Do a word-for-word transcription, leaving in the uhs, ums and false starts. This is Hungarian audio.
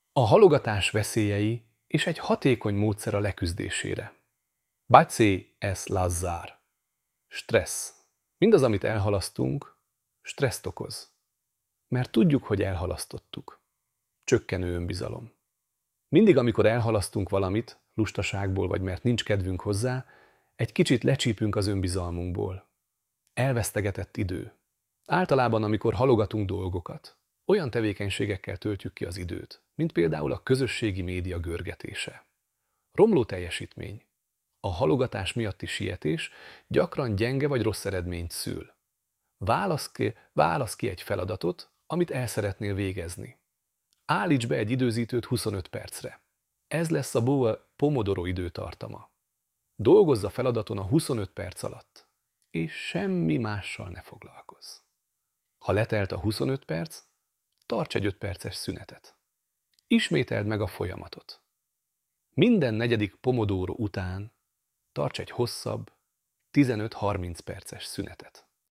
A halogatás veszélyei és egy hatékony módszer a leküzdésére. Bácsi es Lazár. Stressz. Mindaz, amit elhalasztunk, stresszt okoz. Mert tudjuk, hogy elhalasztottuk. Csökkenő önbizalom. Mindig, amikor elhalasztunk valamit, lustaságból vagy mert nincs kedvünk hozzá, egy kicsit lecsípünk az önbizalmunkból. Elvesztegetett idő. Általában, amikor halogatunk dolgokat, olyan tevékenységekkel töltjük ki az időt, mint például a közösségi média görgetése. Romló teljesítmény. A halogatás miatti sietés gyakran gyenge vagy rossz eredményt szül. Válasz ki, válasz ki egy feladatot, amit el szeretnél végezni. Állíts be egy időzítőt huszonöt percre. Ez lesz a BOA Pomodoro időtartama. Dolgozz a feladaton a huszonöt perc alatt, és semmi mással ne foglalkozz. Ha letelt a huszonöt perc, tarts egy öt perces szünetet. Ismételd meg a folyamatot. Minden negyedik Pomodoro után tarts egy hosszabb, tizenöt-harminc perces szünetet.